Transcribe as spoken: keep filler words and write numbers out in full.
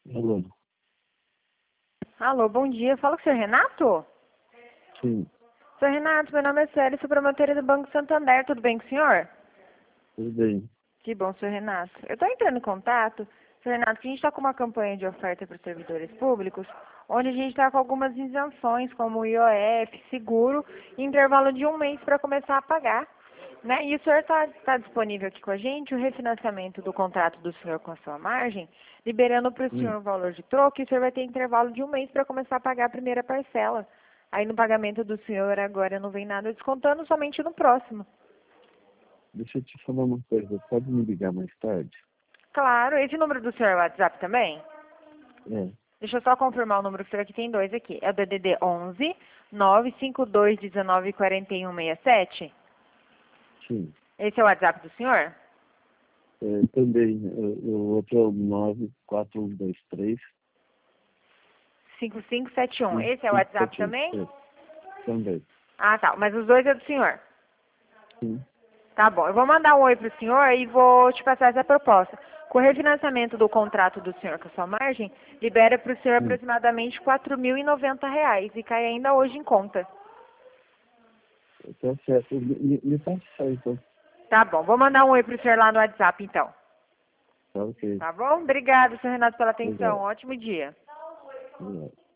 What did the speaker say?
Alô? Alô, bom dia. Fala com o senhor Renato? Sim, Senhor Renato, meu nome é Célio, sou promotora do Banco Santander. Tudo bem com o senhor? tudo bem. Que bom, senhor Renato. Eu estou entrando em contato, senhor Renato, que a gente está com uma campanha de oferta para os servidores públicos, onde a gente está com algumas isenções, como o I O F, seguro, em intervalo de um mês para começar a pagar. Né? E o senhor está tá disponível aqui com a gente o refinanciamento do contrato do senhor com a sua margem, liberando para o Hum, senhor o valor de troco, e o senhor vai ter intervalo de um mês para começar a pagar a primeira parcela. Aí no pagamento do senhor agora não vem nada descontando, somente no próximo. deixa eu te falar uma coisa. Pode me ligar mais tarde? Claro, esse número do senhor é o WhatsApp também? É, Deixa eu só confirmar o número que o senhor aqui tem dois aqui. É o D D D onze, nove cinco dois um nove quatro um seis sete? sim. Esse é o WhatsApp do senhor? É, também, é, o outro é o nove quatro um dois três cinco cinco sete um. cinco Esse é o cinco WhatsApp sete um. também? É, também. Ah, tá. Mas os dois é do senhor. Sim. Tá bom. Eu vou mandar um oi pro senhor e vou te passar essa proposta. Com o refinanciamento do contrato do senhor com a sua margem, libera para o senhor Hum, aproximadamente quatro mil e noventa reais e cai ainda hoje em conta. tá certo. Me, me me passa aí, então. Tá bom. Vou mandar um oi pro senhor lá no WhatsApp, então. Tá ok. Tá bom? Obrigada, senhor Renato, pela atenção. Obrigado. Ótimo dia. Obrigado.